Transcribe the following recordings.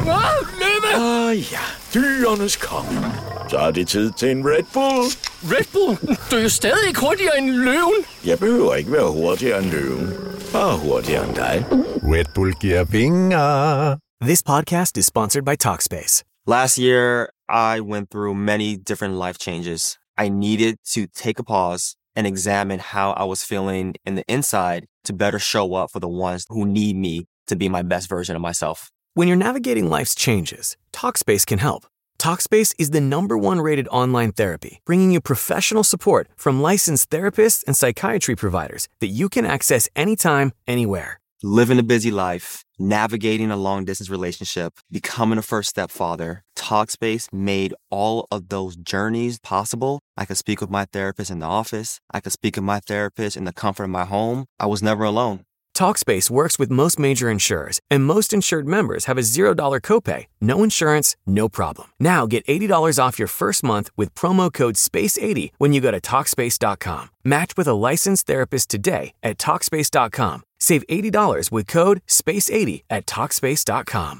Løve! Ja, dyrenes konge. Så er det tid til en Red Bull. Red Bull? Du er jo stadig ikke hurtigere end løven. Jeg behøver ikke være hurtigere end løven. Bare hurtigere end dig. Red Bull giver vinger. This podcast is sponsored by Talkspace. Last year, I went through many different life changes. I needed to take a pause and examine how I was feeling in the inside to better show up for the ones who need me to be my best version of myself. When you're navigating life's changes, Talkspace can help. Talkspace is the #1 rated online therapy, bringing you professional support from licensed therapists and psychiatry providers that you can access anytime, anywhere. Living a busy life, navigating a long-distance relationship, becoming a first-step father, Talkspace made all of those journeys possible. I could speak with my therapist in the office. I could speak with my therapist in the comfort of my home. I was never alone. Talkspace works with most major insurers, and most insured members have a $0 copay. No insurance, no problem. Now get $80 off your first month with promo code SPACE80 when you go to Talkspace.com. Match with a licensed therapist today at Talkspace.com. Save $80 with code SPACE80 at Talkspace.com.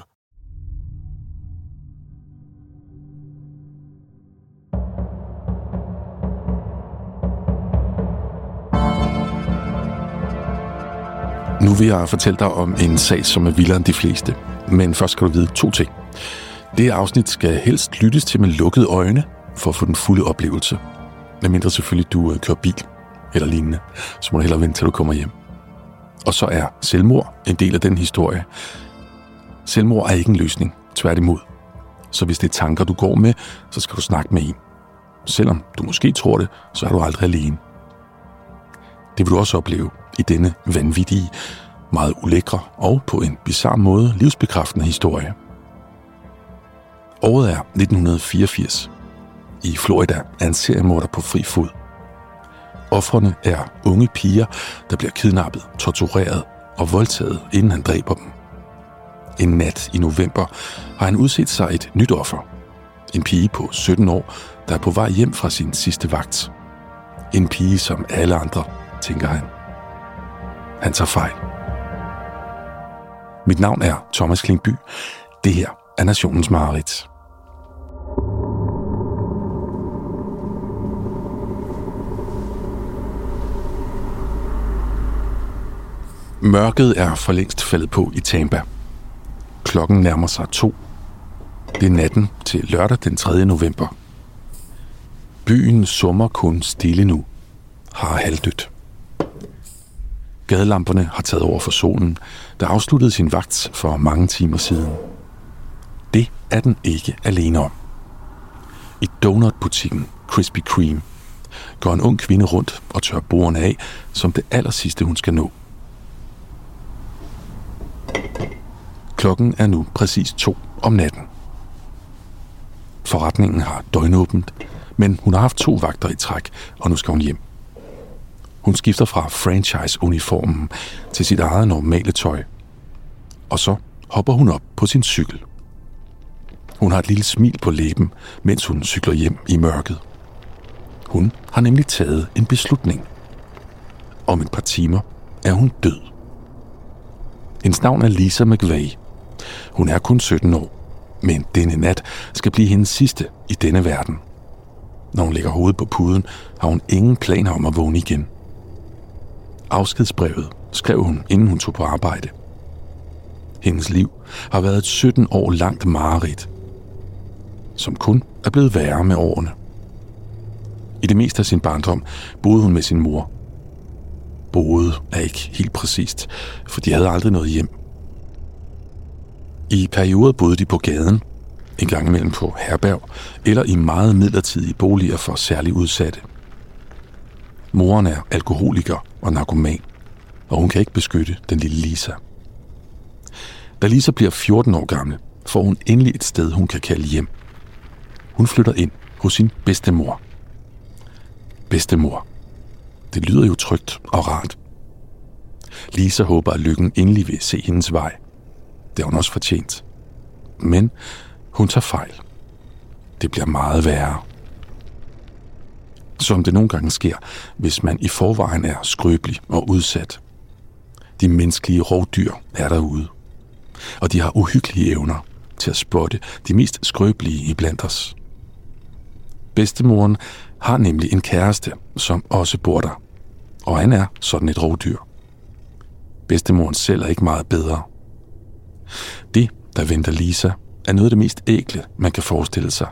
Nu vil jeg fortælle dig om en sag, som er vildere end de fleste. Men først skal du vide 2 ting. Det afsnit skal helst lyttes til med lukkede øjne, for at få den fulde oplevelse. Medmindre selvfølgelig du kører bil eller lignende, så må du hellere vente til du kommer hjem. Og så er selvmord en del af den historie. Selvmord er ikke en løsning, tværtimod. Så hvis det er tanker, du går med, så skal du snakke med en. Selvom du måske tror det, så er du aldrig alene. Det vil du også opleve i denne vanvittige, meget ulækre og på en bizarre måde livsbekræftende historie. Året er 1984. I Florida er en seriemorder på fri fod. Ofrene er unge piger, der bliver kidnappet, tortureret og voldtaget, inden han dræber dem. En nat i november har han udset sig et nyt offer. En pige på 17 år, der er på vej hjem fra sin sidste vagt. En pige som alle andre, tænker han. Han tager fejl. Mit navn er Thomas Klingby. Det her er Nationens Mareridt. Mørket er for længst faldet på i Tampa. Klokken nærmer sig 2. Det er natten til lørdag den 3. november. Byen summer kun stille nu. Har halvdødt. Gadelamperne har taget over for solen, der afsluttede sin vagt for mange timer siden. Det er den ikke alene om. I donutbutikken Krispy Kreme går en ung kvinde rundt og tør bordene af, som det allersidste hun skal nå. Klokken er nu præcis 2 om natten. Forretningen har døgnåbent, men hun har haft 2 vagter i træk, og nu skal hun hjem. Hun skifter fra franchise-uniformen til sit eget normale tøj. Og så hopper hun op på sin cykel. Hun har et lille smil på læben, mens hun cykler hjem i mørket. Hun har nemlig taget en beslutning. Om et par timer er hun død. Hendes navn er Lisa McVeigh. Hun er kun 17 år, men denne nat skal blive hendes sidste i denne verden. Når hun lægger hovedet på puden, har hun ingen planer om at vågne igen. Afskedsbrevet skrev hun, inden hun tog på arbejde. Hendes liv har været et 17 år langt mareridt, som kun er blevet værre med årene. I det meste af sin barndom boede hun med sin mor. Boede er ikke helt præcist, for de havde aldrig noget hjem. I perioder boede de på gaden, en gang imellem på herberg eller i meget midlertidige boliger for særligt udsatte. Moren er alkoholiker og narkoman, og hun kan ikke beskytte den lille Lisa. Da Lisa bliver 14 år gammel, får hun endelig et sted, hun kan kalde hjem. Hun flytter ind hos sin bedstemor. Bedstemor. Det lyder jo trygt og rart. Lisa håber, at lykken endelig vil se hendes vej. Det har hun også fortjent. Men hun tager fejl. Det bliver meget værre. Som det nogle gange sker, hvis man i forvejen er skrøbelig og udsat. De menneskelige rovdyr er derude. Og de har uhyggelige evner, til at spotte de mest skrøbelige iblandt os. Bedstemoren har nemlig en kæreste, som også bor der, og han er sådan et rovdyr. Bedstemoren selv er ikke meget bedre. Det, der venter Lisa, er noget af det mest ækle, man kan forestille sig.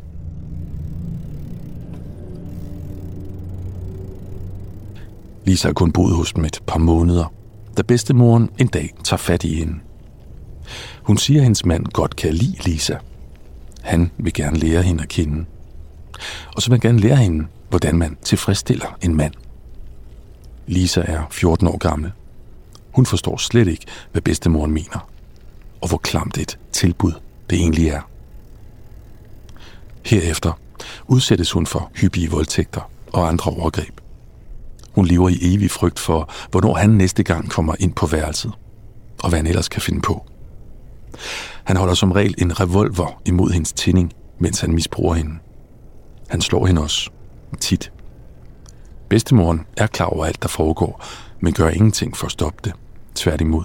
Lisa har kun boet hos dem et par måneder, da bedstemoren en dag tager fat i hende. Hun siger, at hendes mand godt kan lide Lisa. Han vil gerne lære hende at kende. Og så vil han gerne lære hende, hvordan man tilfredsstiller en mand. Lisa er 14 år gammel. Hun forstår slet ikke, hvad bedstemoren mener, og hvor klamt et tilbud det egentlig er. Herefter udsættes hun for hyppige voldtægter og andre overgreb. Hun lever i evig frygt for, hvornår han næste gang kommer ind på værelset, og hvad han ellers kan finde på. Han holder som regel en revolver imod hendes tinding, mens han misbruger hende. Han slår hende også, tit. Bedstemoren er klar over alt, der foregår, men gør ingenting for at stoppe det. Tværtimod.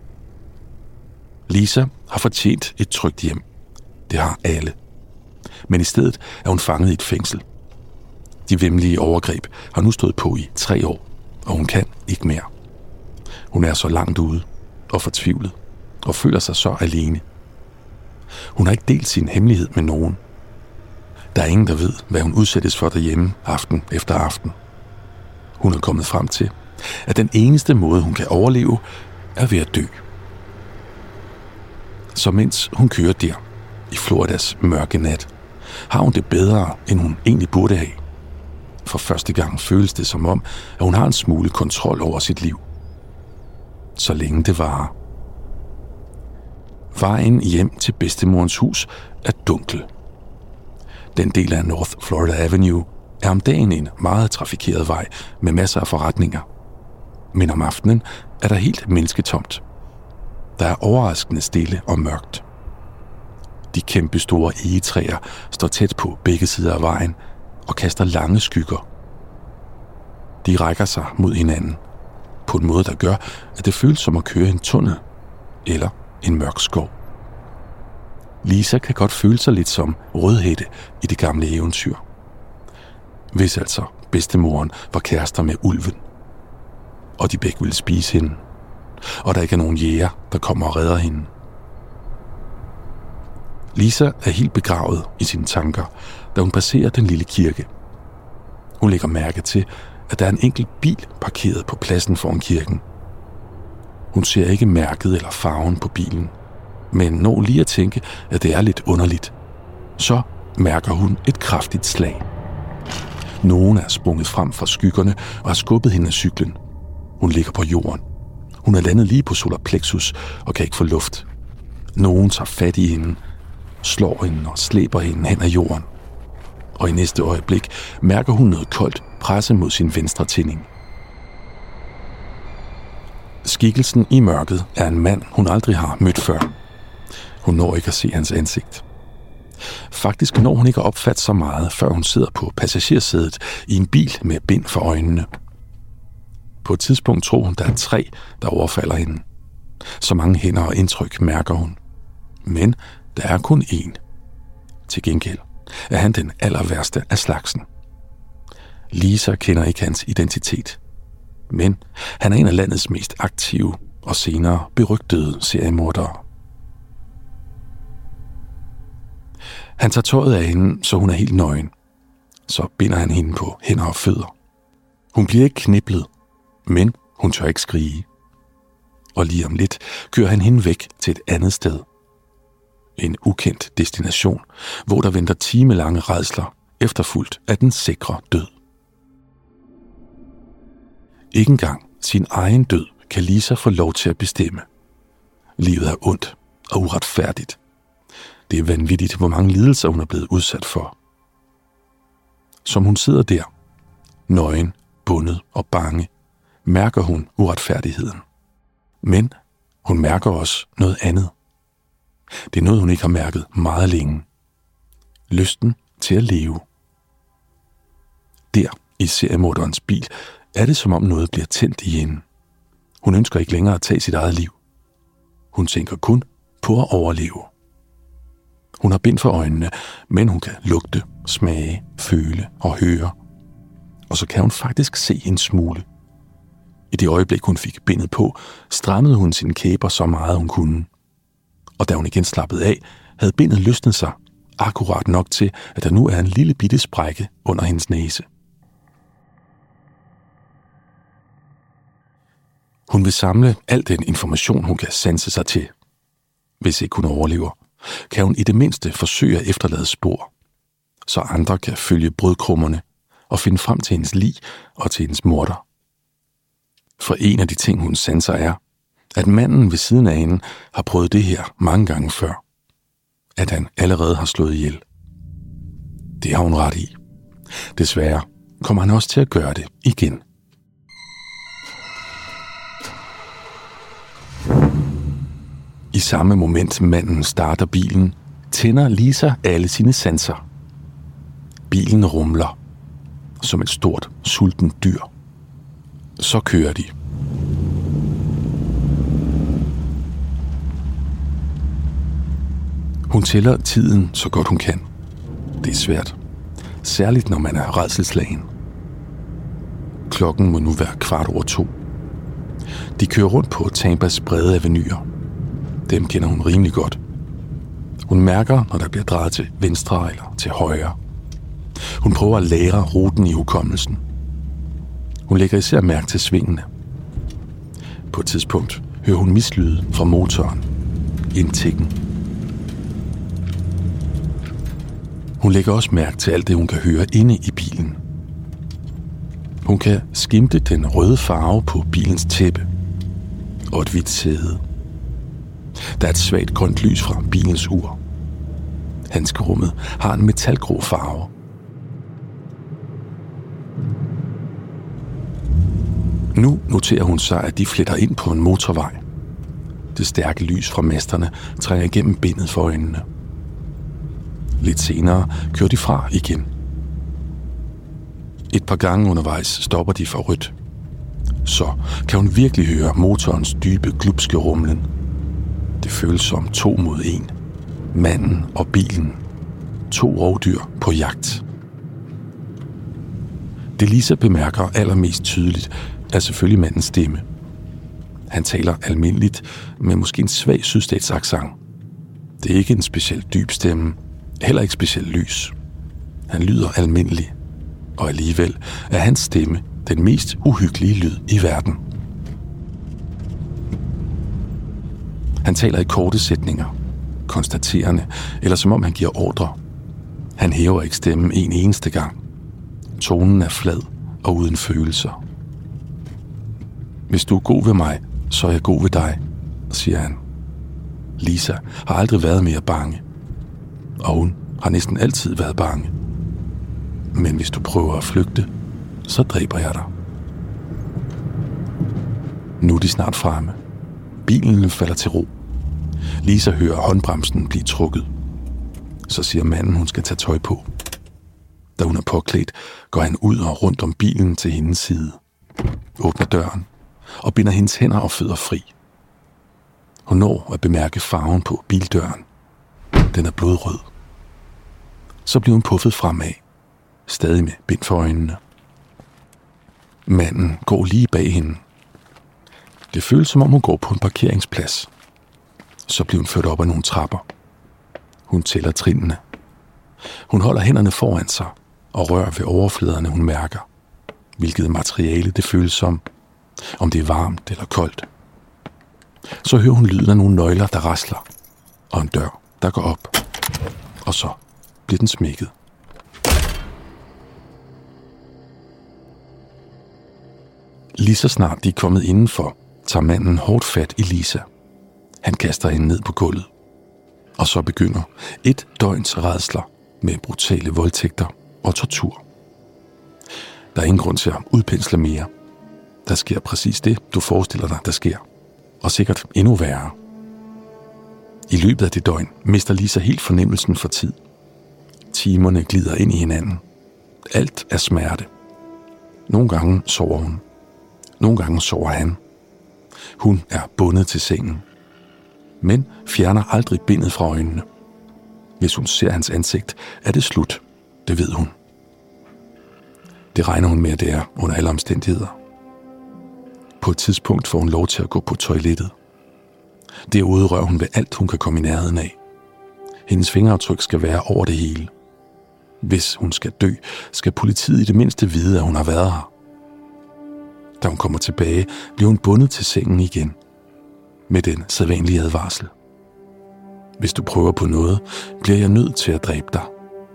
Lisa har fortjent et trygt hjem. Det har alle. Men i stedet er hun fanget i et fængsel. De væmmelige overgreb har nu stået på i 3 år, og hun kan ikke mere. Hun er så langt ude og fortvivlet, og føler sig så alene. Hun har ikke delt sin hemmelighed med nogen. Der er ingen, der ved, hvad hun udsættes for derhjemme aften efter aften. Hun er kommet frem til, at den eneste måde, hun kan overleve, er ved at dø. Så mens hun kører der, i Floridas mørke nat, har hun det bedre, end hun egentlig burde have. For første gang føles det som om, at hun har en smule kontrol over sit liv. Så længe det varer. Vejen hjem til bedstemorens hus er dunkel. Den del af North Florida Avenue er om dagen en meget trafikeret vej med masser af forretninger. Men om aftenen er der helt mennesketomt. Der er overraskende stille og mørkt. De kæmpe store egetræer står tæt på begge sider af vejen og kaster lange skygger. De rækker sig mod hinanden på en måde, der gør, at det føles som at køre en tunnel eller en mørk skov. Lisa kan godt føle sig lidt som Rødhætte i det gamle eventyr. Hvis altså bedstemoren var kærester med ulven, og de begge ville spise hende, og der ikke er nogen jæger, der kommer og redder hende. Lisa er helt begravet i sine tanker, da hun passerer den lille kirke. Hun lægger mærke til, at der er en enkelt bil parkeret på pladsen foran kirken. Hun ser ikke mærket eller farven på bilen, men når lige at tænke, at det er lidt underligt, så mærker hun et kraftigt slag. Nogen er sprunget frem fra skyggerne og har skubbet hende af cyklen. Hun ligger på jorden. Hun er landet lige på solar plexus og kan ikke få luft. Nogen tager fat i hende, slår hende og slæber hende hen ad jorden. Og i næste øjeblik mærker hun noget koldt presse mod sin venstre tinding. Skikkelsen i mørket er en mand, hun aldrig har mødt før. Hun når ikke at se hans ansigt. Faktisk når hun ikke at opfatte så meget, før hun sidder på passagersædet i en bil med bind for øjnene. På et tidspunkt tror hun, der er 3, der overfalder hende. Så mange hænder og indtryk mærker hun. Men der er kun én. Til gengæld er han den aller værste af slagsen. Lisa kender ikke hans identitet. Men han er en af landets mest aktive og senere berygtede seriemordere. Han tager tøjet af hende, så hun er helt nøgen. Så binder han hende på hænder og fødder. Hun bliver ikke kniblet, men hun tør ikke skrige. Og lige om lidt kører han hende væk til et andet sted. En ukendt destination, hvor der venter timelange rædsler, efterfulgt af den sikre død. Ikke engang sin egen død kan Lisa få lov til at bestemme. Livet er ondt og uretfærdigt. Det er vanvittigt, hvor mange lidelser hun er blevet udsat for. Som hun sidder der, nøgen, bundet og bange, mærker hun uretfærdigheden. Men hun mærker også noget andet. Det er noget, hun ikke har mærket meget længe. Lysten til at leve. Der, i seriemorderens bil, er det som om noget bliver tændt i hende. Hun ønsker ikke længere at tage sit eget liv. Hun tænker kun på at overleve. Hun har bind for øjnene, men hun kan lugte, smage, føle og høre. Og så kan hun faktisk se en smule. I det øjeblik, hun fik bindet på, strammede hun sine kæber så meget, hun kunne. Og da hun igen slappede af, havde bindet løsnet sig, akkurat nok til, at der nu er en lille bitte sprække under hendes næse. Hun vil samle al den information, hun kan sanse sig til. Hvis ikke hun overlever, kan hun i det mindste forsøge at efterlade spor, så andre kan følge brødkrummerne og finde frem til hendes lig og til hendes morder. For en af de ting, hun sanser, er, at manden ved siden af hende har prøvet det her mange gange før. At han allerede har slået ihjel. Det har hun ret i. Desværre kommer han også til at gøre det igen. I samme moment manden starter bilen, tænder Lisa alle sine sanser. Bilen rumler som et stort, sultent dyr. Så kører de. Hun tæller tiden så godt hun kan. Det er svært. Særligt når man er rædselsslagen. Klokken må nu være 2:15. De kører rundt på Tampas brede avenuer. Dem kender hun rimelig godt. Hun mærker, når der bliver drejet til venstre eller til højre. Hun prøver at lære ruten i hukommelsen. Hun lægger især mærke til svingene. På et tidspunkt hører hun mislyde fra motoren. En tikken. Hun lægger også mærke til alt det, hun kan høre inde i bilen. Hun kan skimte den røde farve på bilens tæppe og et hvidt sæde. Der er et svagt grønt lys fra bilens ur. Handskerummet har en metalgrå farve. Nu noterer hun sig, at de fletter ind på en motorvej. Det stærke lys fra masterne trænger igennem bindet for øjnene. Lidt senere kører de fra igen. Et par gange undervejs stopper de for rødt. Så kan hun virkelig høre motorens dybe, glupske rumlen. Det føles som 2 mod 1. Manden og bilen. 2 rovdyr på jagt. Det Lisa bemærker allermest tydeligt, er selvfølgelig mandens stemme. Han taler almindeligt med måske en svag sydstatsaccent. Det er ikke en specielt dyb stemme, heller ikke specielt lys. Han lyder almindelig, og alligevel er hans stemme den mest uhyggelige lyd i verden. Han taler i korte sætninger, konstaterende, eller som om han giver ordre. Han hæver ikke stemmen en eneste gang. Tonen er flad og uden følelser. Hvis du er god ved mig, så er jeg god ved dig, siger han. Lisa har aldrig været mere bange, og hun har næsten altid været bange. Men hvis du prøver at flygte, så dræber jeg dig. Nu er de snart fremme. Bilen falder til ro. Lisa hører håndbremsen blive trukket. Så siger manden, hun skal tage tøj på. Da hun er påklædt, går han ud og rundt om bilen til hendes side. Åbner døren og binder hendes hænder og fødder fri. Hun når at bemærke farven på bildøren. Den er blodrød. Så bliver hun puffet fremad, stadig med bind for øjnene. Manden går lige bag hende. Det føles som om hun går på en parkeringsplads. Så bliver hun ført op ad nogle trapper. Hun tæller trinene. Hun holder hænderne foran sig og rører ved overfladerne, hun mærker. Hvilket materiale det føles som. Om det er varmt eller koldt. Så hører hun lyden af nogle nøgler, der rasler. Og en dør, der går op. Og så bliver den smækket. Lige så snart de er kommet indenfor, tager manden hårdt fat i Lisa. Han kaster hende ned på gulvet. Og så begynder et døgns rædsler med brutale voldtægter og tortur. Der er ingen grund til at udpensle mere. Der sker præcis det, du forestiller dig, der sker. Og sikkert endnu værre. I løbet af det døgn mister Lisa helt fornemmelsen for tid. Timerne glider ind i hinanden. Alt er smerte. Nogle gange sover hun. Nogle gange sover han. Hun er bundet til sengen. Men fjerner aldrig bindet fra øjnene. Hvis hun ser hans ansigt, er det slut. Det ved hun. Det regner hun med, at det er under alle omstændigheder. På et tidspunkt får hun lov til at gå på toilettet. Derude rører hun ved alt, hun kan komme i nærheden af. Hendes fingeraftryk skal være over det hele. Hvis hun skal dø, skal politiet i det mindste vide, at hun har været her. Da hun kommer tilbage, bliver hun bundet til sengen igen. Med den sædvanlige advarsel. Hvis du prøver på noget, bliver jeg nødt til at dræbe dig.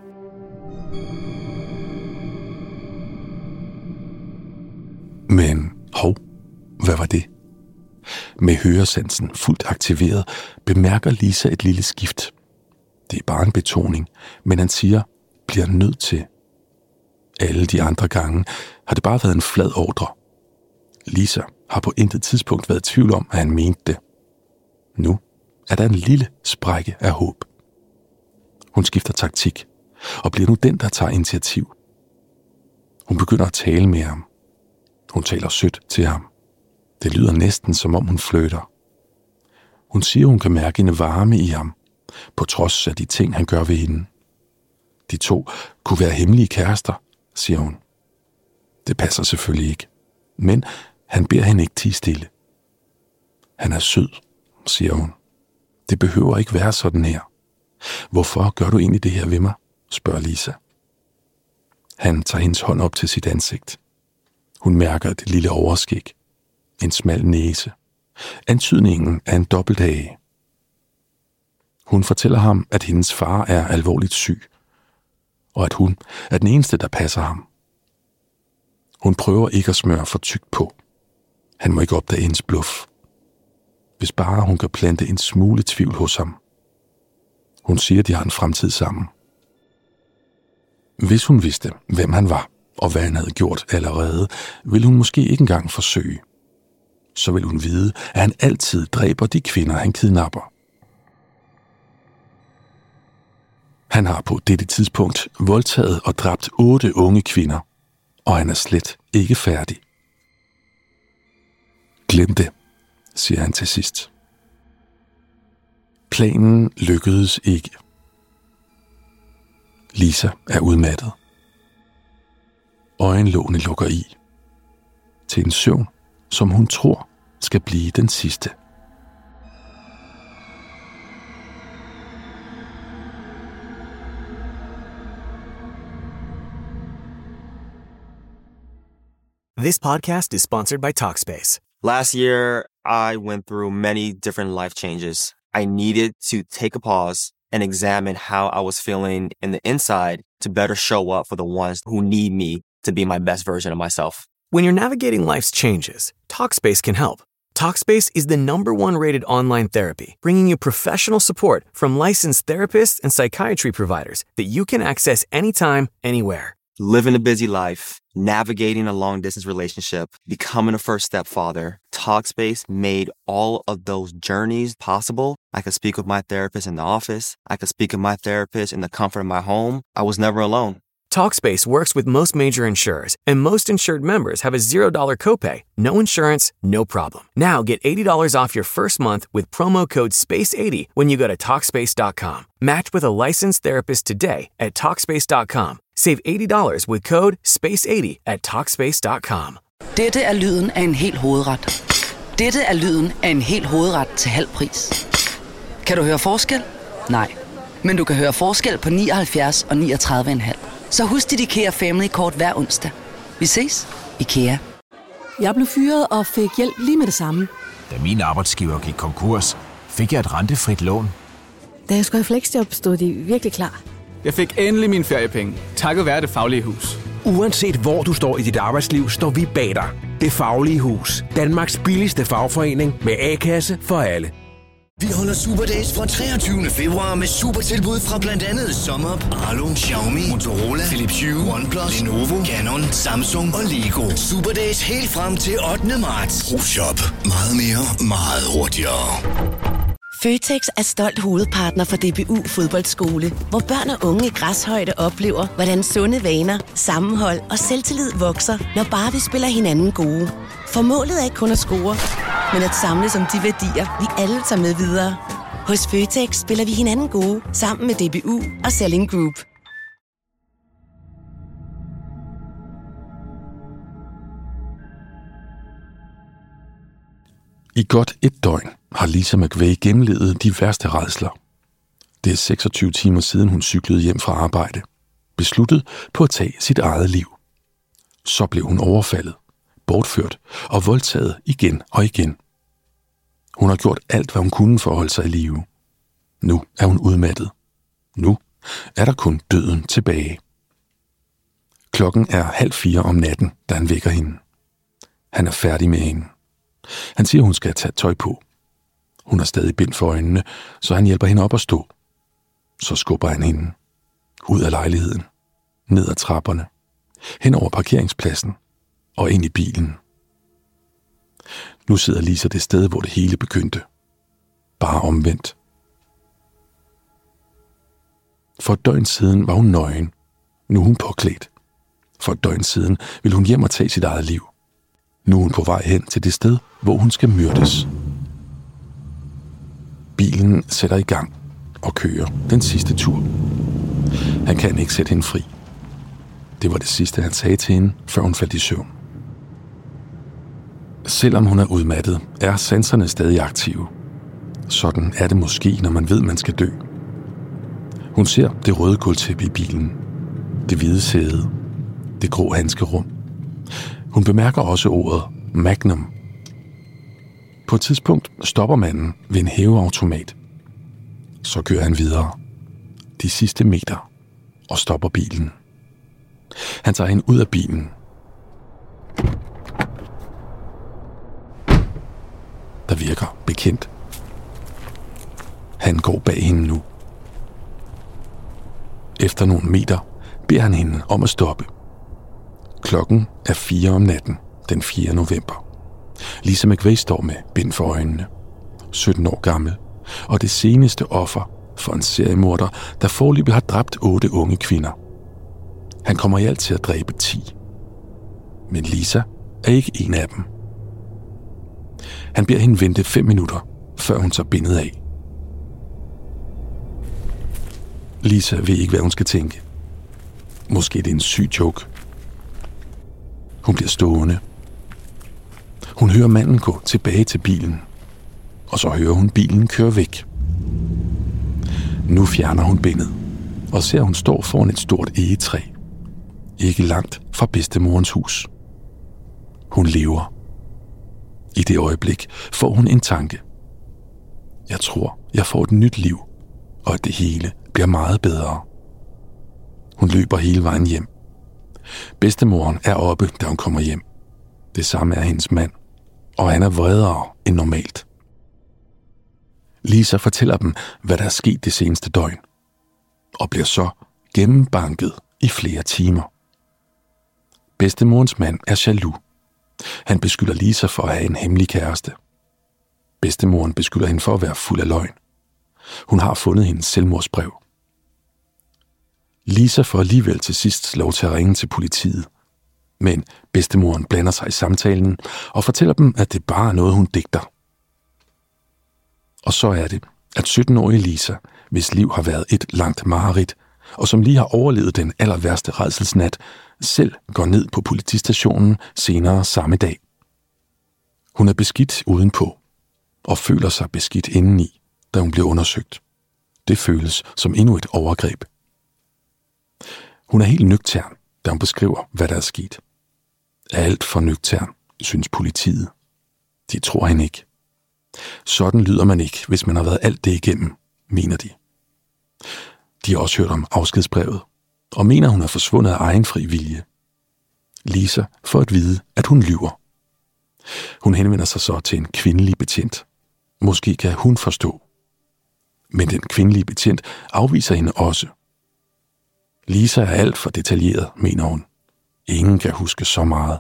Men hov, hvad var det? Med høresansen fuldt aktiveret, bemærker Lisa et lille skift. Det er bare en betoning, men han siger, bliver nødt til. Alle de andre gange har det bare været en flad ordre. Lisa har på intet tidspunkt været i tvivl om, at han mente det. Nu er der en lille sprække af håb. Hun skifter taktik, og bliver nu den, der tager initiativ. Hun begynder at tale med ham. Hun taler sødt til ham. Det lyder næsten, som om hun flirter. Hun siger, hun kan mærke en varme i ham, på trods af de ting, han gør ved hende. De to kunne være hemmelige kærester, siger hun. Det passer selvfølgelig ikke, men han beder hende ikke tie stille. Han er sød, siger hun. Det behøver ikke være sådan her. Hvorfor gør du egentlig det her ved mig, spørger Lisa. Han tager hendes hånd op til sit ansigt. Hun mærker et lille overskæg, en smal næse, antydningen af en dobbelthage. Hun fortæller ham, at hendes far er alvorligt syg, og at hun er den eneste, der passer ham. Hun prøver ikke at smøre for tykt på. Han må ikke opdage hendes bluff. Hvis bare hun kan plante en smule tvivl hos ham. Hun siger, at de har en fremtid sammen. Hvis hun vidste, hvem han var, og hvad han havde gjort allerede, ville hun måske ikke engang forsøge. Så vil hun vide, at han altid dræber de kvinder, han kidnapper. Han har på dette tidspunkt voldtaget og dræbt 8 unge kvinder, og han er slet ikke færdig. Glem det, siger han til sidst. Planen lykkedes ikke. Lisa er udmattet. Øjenlågene lukker i. Til en søvn, som hun tror skal blive den sidste. This podcast is sponsored by Talkspace. Last year, I went through many different life changes. I needed to take a pause and examine how I was feeling in the inside to better show up for the ones who need me to be my best version of myself. When you're navigating life's changes, Talkspace can help. Talkspace is the #1 rated online therapy, bringing you professional support from licensed therapists and psychiatry providers that you can access anytime, anywhere. Living a busy life, navigating a long-distance relationship, becoming a first-step father, Talkspace made all of those journeys possible. I could speak with my therapist in the office. I could speak with my therapist in the comfort of my home. I was never alone. Talkspace works with most major insurers, and most insured members have a $0 copay. No insurance, no problem. Now get $80 off your first month with promo code SPACE80 when you go to Talkspace.com. Match with a licensed therapist today at Talkspace.com. Save $80 with code SPACE80 at Talkspace.com. Dette er lyden af en hel hovedret. Dette er lyden af en hel hovedret til halv pris. Kan du høre forskel? Nej. Men du kan høre forskel på 79 og 39,5. Så husk dit IKEA Family Kort hver onsdag. Vi ses. IKEA. Jeg blev fyret og fik hjælp lige med det samme. Da min arbejdsgiver gik konkurs, fik jeg et rentefrit lån. Da jeg skulle i fleksjob, stod de virkelig klar. Jeg fik endelig mine feriepenge, takket være Det Faglige Hus. Uanset hvor du står i dit arbejdsliv, står vi bag dig. Det Faglige Hus. Danmarks billigste fagforening med A-kasse for alle. Vi holder Superdays fra 23. februar med supertilbud fra blandt andet Summup, Arlo, Xiaomi, Motorola, Philips Hue, OnePlus, Lenovo, Canon, Samsung og Lego. Superdays helt frem til 8. marts. Shop. Meget mere, meget hurtigere. Føtex er stolt hovedpartner for DBU Fodboldskole, hvor børn og unge i græshøjde oplever, hvordan sunde vaner, sammenhold og selvtillid vokser, når bare vi spiller hinanden gode. For målet er ikke kun at score, men at samles om de værdier, vi alle tager med videre. Hos Føtex spiller vi hinanden gode sammen med DBU og Selling Group. I godt et døgn har Lisa McVey gennemlevet de værste rædsler. Det er 26 timer siden hun cyklede hjem fra arbejde, besluttet på at tage sit eget liv. Så blev hun overfaldet, bortført og voldtaget igen og igen. Hun har gjort alt, hvad hun kunne for at holde sig i live. Nu er hun udmattet. Nu er der kun døden tilbage. Klokken er 3:30 om natten, da han vækker hende. Han er færdig med hende. Han siger, hun skal tage tøj på. Hun har stadig bind for øjnene, så han hjælper hende op at stå. Så skubber han hende. Ud af lejligheden. Ned ad trapperne. Hen over parkeringspladsen. Og ind i bilen. Nu sidder Lisa det sted, hvor det hele begyndte. Bare omvendt. For et døgn siden var hun nøgen. Nu er hun påklædt. For et døgn siden ville hun hjem og tage sit eget liv. Nu er hun på vej hen til det sted, hvor hun skal myrdes. Bilen sætter i gang og kører den sidste tur. Han kan ikke sætte hende fri. Det var det sidste, han sagde til hende, før hun faldt i søvn. Selvom hun er udmattet, er sanserne stadig aktive. Sådan er det måske, når man ved, man skal dø. Hun ser det røde gulvtæppe i bilen, det hvide sæde, det grå handskerum. Hun bemærker også ordet Magnum. På et tidspunkt stopper manden ved en hæveautomat. Så kører han videre. De sidste meter. Og stopper bilen. Han tager hende ud af bilen. Der virker bekendt. Han går bag hende nu. Efter nogle meter beder han hende om at stoppe. Klokken er 4 om natten, den 4. november. Lisa McVey står med bind for øjnene. 17 år gammel, og det seneste offer for en seriemorder, der foreløbig har dræbt 8 unge kvinder. Han kommer i alt til at dræbe 10. Men Lisa er ikke en af dem. Han beder hende vente 5 minutter, før hun tager bindet af. Lisa ved ikke, hvad hun skal tænke. Måske det er en syg joke. Hun bliver stående. Hun hører manden gå tilbage til bilen, og så hører hun bilen køre væk. Nu fjerner hun bindet, og ser hun står foran et stort egetræ. Ikke langt fra bedstemorens hus. Hun lever. I det øjeblik får hun en tanke. Jeg tror, jeg får et nyt liv, og at det hele bliver meget bedre. Hun løber hele vejen hjem. Bedstemoren er oppe, da hun kommer hjem. Det samme er hendes mand, og han er vredere end normalt. Lisa fortæller dem, hvad der er sket det seneste døgn, og bliver så gennembanket i flere timer. Bedstemorens mand er jaloux. Han beskylder Lisa for at have en hemmelig kæreste. Bedstemoren beskylder hende for at være fuld af løgn. Hun har fundet hendes selvmordsbrev. Lisa får alligevel til sidst lov til at ringe til politiet. Men bedstemoren blander sig i samtalen og fortæller dem, at det bare er noget, hun digter. Og så er det, at 17-årige Lisa, hvis liv har været et langt mareridt, og som lige har overlevet den aller værste rædselsnat, selv går ned på politistationen senere samme dag. Hun er beskidt udenpå, og føler sig beskidt indeni, da hun bliver undersøgt. Det føles som endnu et overgreb. Hun er helt nøgtern, da hun beskriver, hvad der er sket. Alt for nøgtern, synes politiet. De tror hende ikke. Sådan lyder man ikke, hvis man har været alt det igennem, mener de. De har også hørt om afskedsbrevet, og mener, hun er forsvundet af egen fri vilje. Lisa får at vide, at hun lyver. Hun henvender sig så til en kvindelig betjent. Måske kan hun forstå. Men den kvindelige betjent afviser hende også. Lisa er alt for detaljeret, mener hun. Ingen kan huske så meget.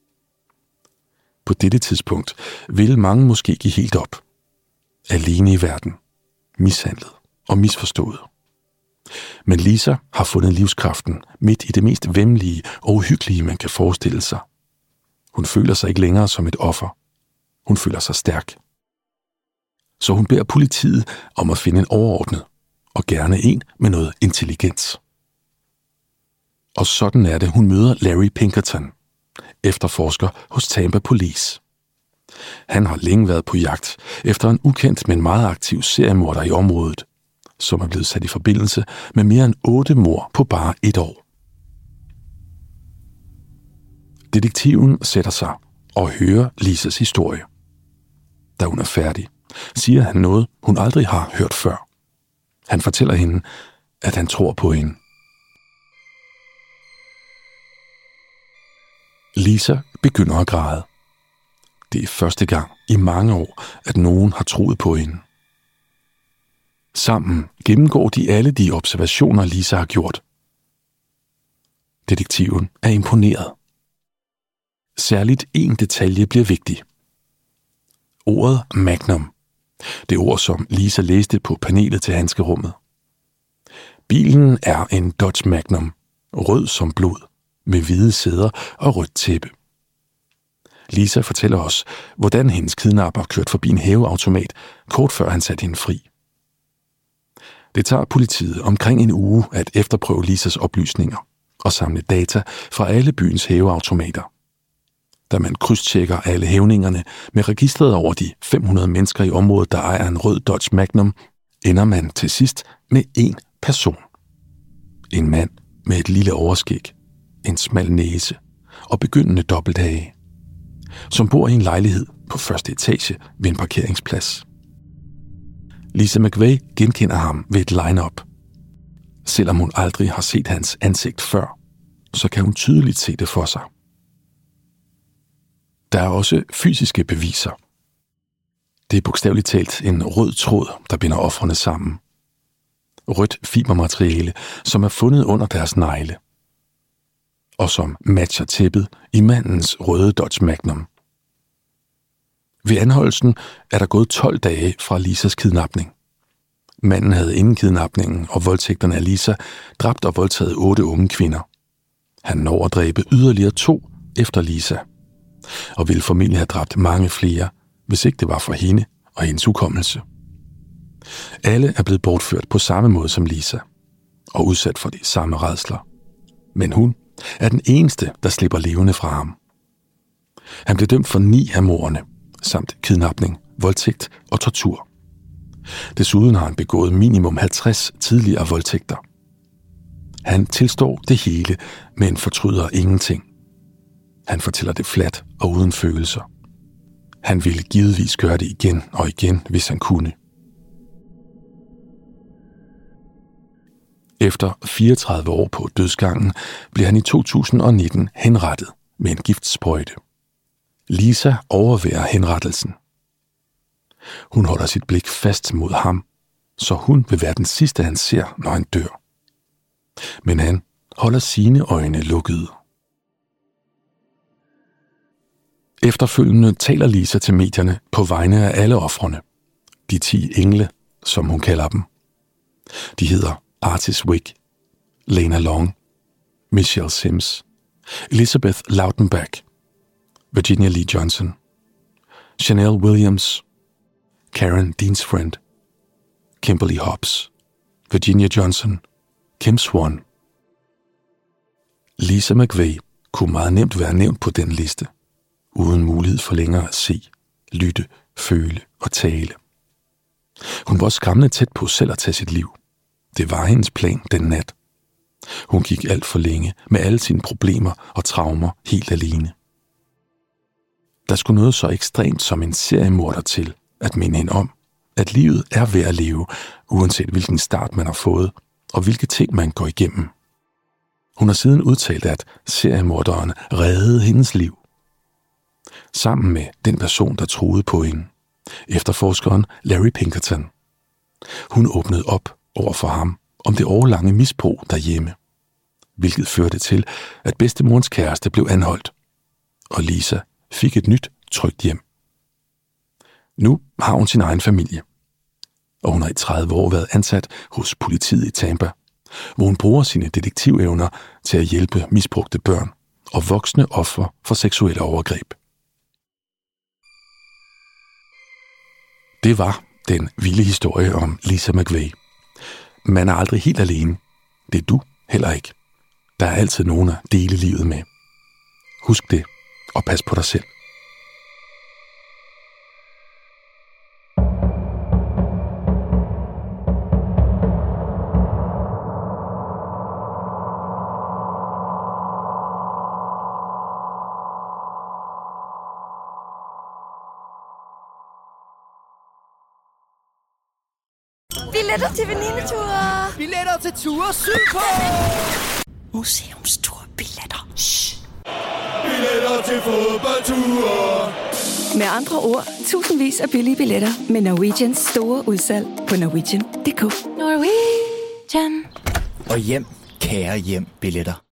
På dette tidspunkt vil mange måske give helt op. Alene i verden. Mishandlet og misforstået. Men Lisa har fundet livskraften midt i det mest væmmelige og uhyggelige, man kan forestille sig. Hun føler sig ikke længere som et offer. Hun føler sig stærk. så hun beder politiet om at finde en overordnet, og gerne en med noget intelligens. Og sådan er det, hun møder Larry Pinkerton, efterforsker hos Tampa Police. Han har længe været på jagt efter en ukendt, men meget aktiv seriemorder i området, som er blevet sat i forbindelse med mere end 8 mord på bare 1 år. Detektiven sætter sig og hører Lisas historie. Da hun er færdig, siger han noget, hun aldrig har hørt før. Han fortæller hende, at han tror på hende. Lisa begynder at græde. Det er første gang i mange år, at nogen har troet på hende. Sammen gennemgår de alle de observationer, Lisa har gjort. Detektiven er imponeret. Særligt en detalje bliver vigtig. Ordet Magnum. Det ord, som Lisa læste på panelet til handskerummet. Bilen er en Dodge Magnum, rød som blod, med hvide sæder og rødt tæppe. Lisa fortæller os, hvordan hendes kidnapper kørte forbi en hæveautomat, kort før han satte hende fri. Det tager politiet omkring en uge at efterprøve Lisas oplysninger og samle data fra alle byens hæveautomater. Da man krydstjekker alle hævningerne med registret over de 500 mennesker i området, der ejer en rød Dodge Magnum, ender man til sidst med én person. En mand med et lille overskæg, en smal næse og begyndende dobbelthage, som bor i en lejlighed på første etage ved en parkeringsplads. Lisa McVeigh genkender ham ved et line-up. Selvom hun aldrig har set hans ansigt før, så kan hun tydeligt se det for sig. Der er også fysiske beviser. Det er bogstaveligt talt en rød tråd, der binder ofrene sammen. Rødt fibermateriale, som er fundet under deres negle, og som matcher tæppet i mandens røde Dodge Magnum. Ved anholdelsen er der gået 12 dage fra Lisas kidnapning. Manden havde inden kidnapningen og voldtægterne af Lisa dræbt og voldtaget 8 unge kvinder. Han når at dræbe yderligere 2 efter Lisa, og ville formentlig have dræbt mange flere, hvis ikke det var for hende og hendes hukommelse. Alle er blevet bortført på samme måde som Lisa, og udsat for de samme rædsler. Men hun er den eneste, der slipper levende fra ham. Han blev dømt for 9 af mordene, samt kidnapning, voldtægt og tortur. Desuden har han begået minimum 50 tidligere voldtægter. Han tilstår det hele, men fortryder ingenting. Han fortæller det fladt og uden følelser. Han ville givetvis gøre det igen og igen, hvis han kunne. Efter 34 år på dødsgangen blev han i 2019 henrettet med en giftsprøjte. Lisa overværer henrettelsen. Hun holder sit blik fast mod ham, så hun vil være den sidste, han ser, når han dør. Men han holder sine øjne lukkede. Efterfølgende taler Lisa til medierne på vegne af alle ofrene. De 10 engle, som hun kalder dem. De hedder Artis Wick, Lena Long, Michelle Sims, Elizabeth Lautenbach, Virginia Lee Johnson, Chanel Williams, Karen Deansfriend, Kimberly Hobbs, Virginia Johnson, Kim Swan. Lisa McVeigh kunne meget nemt være nævnt på den liste, uden mulighed for længere at se, lytte, føle og tale. Hun var skræmmende tæt på selv at tage sit liv. Det var hendes plan den nat. Hun gik alt for længe med alle sine problemer og traumer helt alene. Der skulle noget så ekstremt som en seriemorder til at minde hende om, at livet er værd at leve, uanset hvilken start man har fået og hvilke ting man går igennem. Hun har siden udtalt, at seriemorderen reddede hendes liv. Sammen med den person, der troede på hende, efterforskeren Larry Pinkerton. Hun åbnede op over for ham om det årelange misbrug derhjemme, hvilket førte til, at bedstemorens kæreste blev anholdt, og Lisa fik et nyt, trygt hjem. Nu har hun sin egen familie, og hun har i 30 år været ansat hos politiet i Tampa, hvor hun bruger sine detektivevner til at hjælpe misbrugte børn og voksne ofre for seksuelle overgreb. Det var Den vilde historie om Lisa McVey. Man er aldrig helt alene. Det er du heller ikke. Der er altid nogen at dele livet med. Husk det, og pas på dig selv. Billetter til venineture. Billetter til ture sydpå. Museumstur billetter. Shh. Billetter til fodboldture. Med andre ord, tusindvis af billige billetter med Norwegians store udsalg på Norwegian.dk. Norwegian. Og hjem, kære hjem, billetter.